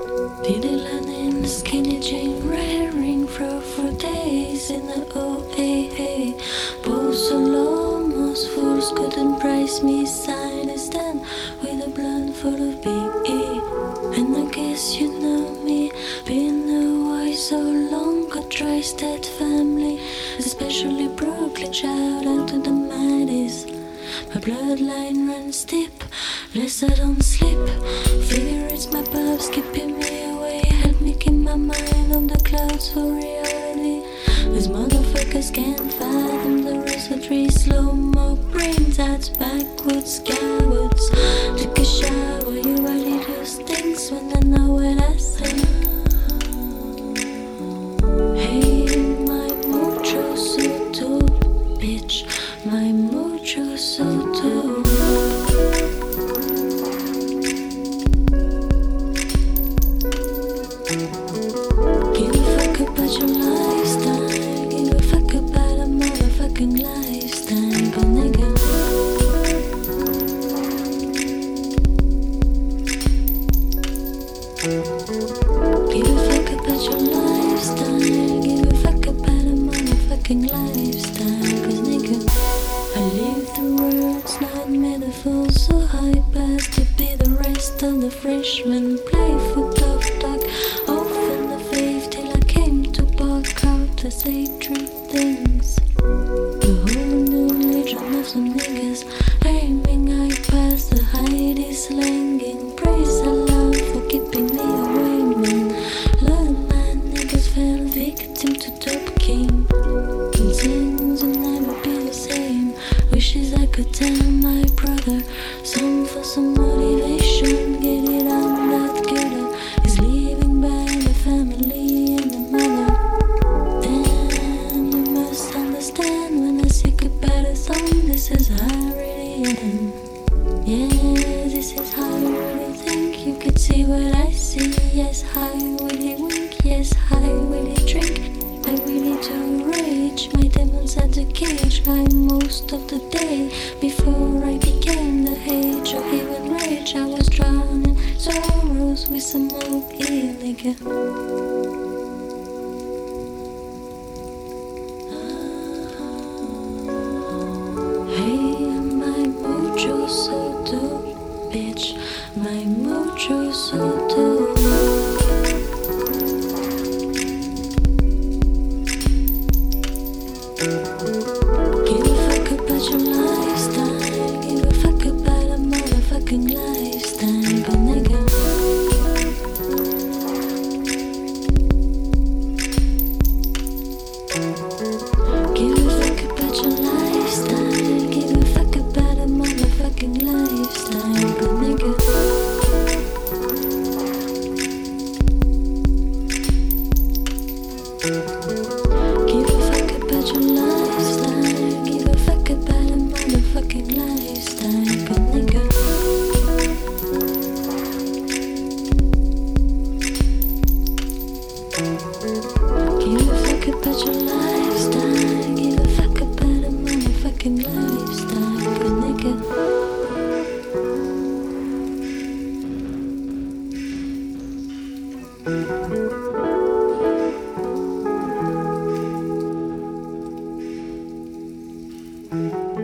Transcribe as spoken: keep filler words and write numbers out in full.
Diddling in the skinny jean, raring for four days in the O A A. Both so long, most fools couldn't price me. Sign is done with a blunt full of B E. And I guess you know me, been away so long, got tries that family, especially Brooklyn, shout out to the Maddies. My bloodline runs deep, lest I don't sleep. Figure it's my pubs keeping me away, help me keep my mind on the clouds for reality. These motherfuckers can't fathom the rosary, slow-mo brains, that's backwards, cowards. Took a shower, you already do things when I know what I say. Hey, my mojo so dope, bitch. My mojo so dope. Give a fuck about your lifestyle. Give a fuck about a motherfucking lifestyle, but nigga. Give a fuck about your lifestyle. Give a fuck about a motherfucking lifestyle, cause nigga, I leave the words not metaphors, so high past to be the rest of the freshmen. Play foot of dog, off in the faith till I came to bark out to say true things. The whole new legion of some niggas aiming high past the Heidi slanging. Praise Allah for keeping me away, man. Learn my niggas fell victim to dope king. And things will never be the same. Wishes I could tell my brother some for some motivation. Get it on that gutter is leaving by the family and the mother. Then you must understand when I say goodbye to song, this is how I really am. Yeah, this is how I really think. You could see what I see. Yes, I really wink. Yes, I really drink. I really do rage. My demons at the cage like most of the day. Before I became the age or even rage, I was drowning sorrows with some old illegal. Hey, my mojo so dope, bitch. My mojo so dope. Give a fuck about your lifestyle. Give a fuck about a motherfucking lifestyle, but nigga. Give a fuck about your lifestyle. Give a fuck about a motherfucking lifestyle, but nigga. Give a fuck about your lifestyle. Give a fuck about a motherfucking lifestyle, but nigga. Give a fuck about your lifestyle. Give a fuck about a motherfucking lifestyle, but nigga. Thank you.